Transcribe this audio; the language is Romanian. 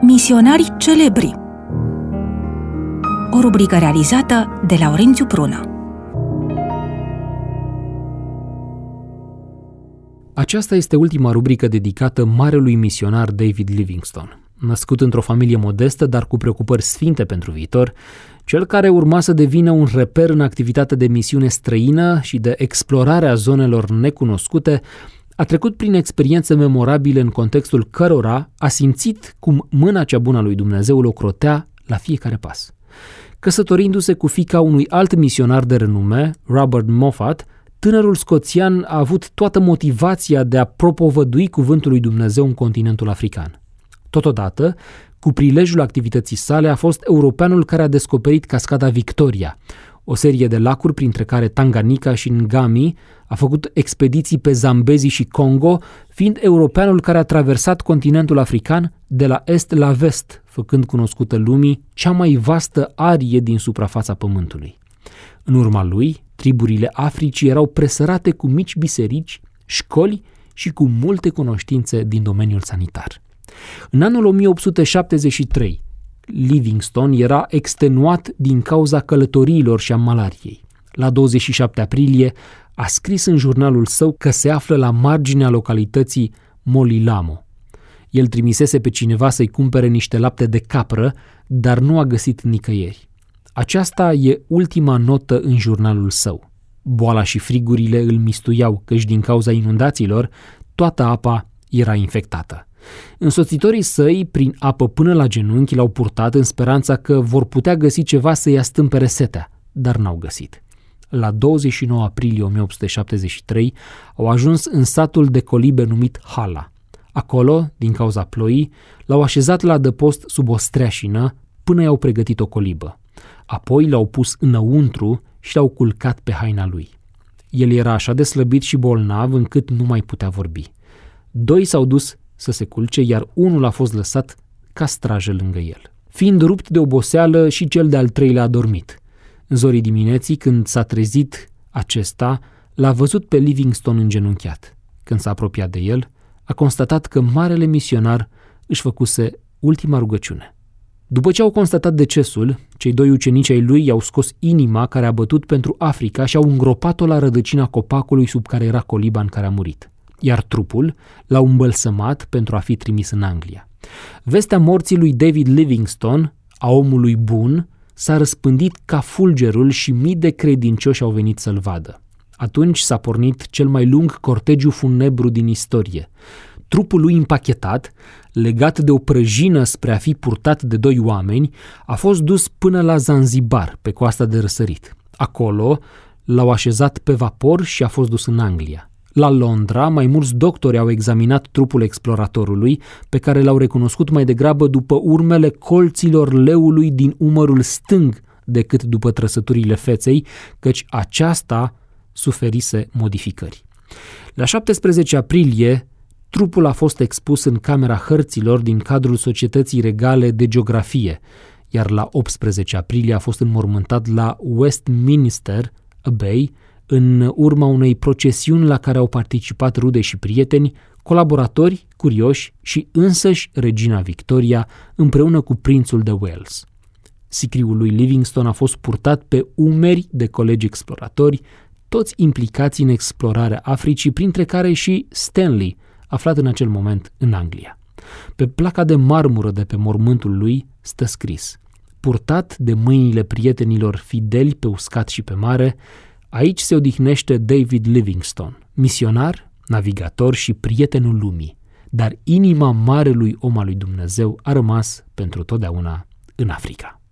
Misionari celebri. O rubrică realizată de Laurențiu Prună. Aceasta este ultima rubrică dedicată marelui misionar David Livingstone. Născut într-o familie modestă, dar cu preocupări sfinte pentru viitor, cel care urma să devină un reper în activitatea de misiune străină și de explorare a zonelor necunoscute, a trecut prin experiențe memorabile în contextul cărora a simțit cum mâna cea bună a lui Dumnezeu îl ocrotea la fiecare pas. Căsătorindu-se cu fiica unui alt misionar de renume, Robert Moffat, tânărul scoțian a avut toată motivația de a propovădui cuvântul lui Dumnezeu în continentul african. Totodată, cu prilejul activității sale, a fost europeanul care a descoperit cascada Victoria, o serie de lacuri printre care Tanganyika și Ngami, a făcut expediții pe Zambezi și Congo, fiind europeanul care a traversat continentul african de la est la vest, făcând cunoscută lumii cea mai vastă arie din suprafața pământului. În urma lui, triburile Africii erau presărate cu mici biserici, școli și cu multe cunoștințe din domeniul sanitar. În anul 1873, Livingstone era extenuat din cauza călătoriilor și a malariei. La 27 aprilie a scris în jurnalul său că se află la marginea localității Molilamo. El trimisese pe cineva să-i cumpere niște lapte de capră, dar nu a găsit nicăieri. Aceasta e ultima notă în jurnalul său. Boala și frigurile îl mistuiau, căci din cauza inundațiilor, toată apa era infectată. Însoțitorii săi, prin apă până la genunchi, l-au purtat în speranța că vor putea găsi ceva să-i astâmpere setea, dar n-au găsit. La 29 aprilie 1873 au ajuns în satul de colibe numit Hala. Acolo, din cauza ploii, l-au așezat la adăpost sub o streașină până i-au pregătit o colibă. Apoi l-au pus înăuntru și l-au culcat pe haina lui. El era așa de slăbit și bolnav încât nu mai putea vorbi. Doi s-au dus să se culce, iar unul a fost lăsat ca strajă lângă el. Fiind rupt de oboseală, și cel de-al treilea a dormit. În zorii dimineții, când s-a trezit acesta, l-a văzut pe Livingstone îngenunchiat. Când s-a apropiat de el, a constatat că marele misionar își făcuse ultima rugăciune. După ce au constatat decesul, cei doi ucenici ai lui i-au scos inima care a bătut pentru Africa și au îngropat-o la rădăcina copacului sub care era coliba în care a murit. Iar trupul l-au îmbălsămat pentru a fi trimis în Anglia. Vestea morții lui David Livingstone, a omului bun, s-a răspândit ca fulgerul și mii de credincioși au venit să-l vadă. Atunci s-a pornit cel mai lung cortegiu funebru din istorie. Trupul lui împachetat, legat de o prăjină spre a fi purtat de doi oameni, a fost dus până la Zanzibar, pe coasta de răsărit. Acolo l-au așezat pe vapor și a fost dus în Anglia. La Londra, mai mulți doctori au examinat trupul exploratorului, pe care l-au recunoscut mai degrabă după urmele colților leului din umărul stâng decât după trăsăturile feței, căci aceasta suferise modificări. La 17 aprilie, trupul a fost expus în Camera Hărților din cadrul Societății Regale de Geografie, iar la 18 aprilie a fost înmormântat la Westminster Abbey, în urma unei procesiuni la care au participat rude și prieteni, colaboratori, curioși și însăși regina Victoria împreună cu prințul de Wales. Sicriul lui Livingstone a fost purtat pe umeri de colegi exploratori, toți implicați în explorarea Africii, printre care și Stanley, aflat în acel moment în Anglia. Pe placa de marmură de pe mormântul lui stă scris: purtat de mâinile prietenilor fideli pe uscat și pe mare, aici se odihnește David Livingstone, misionar, navigator și prietenul lumii, dar inima marelui om al lui Dumnezeu a rămas pentru totdeauna în Africa.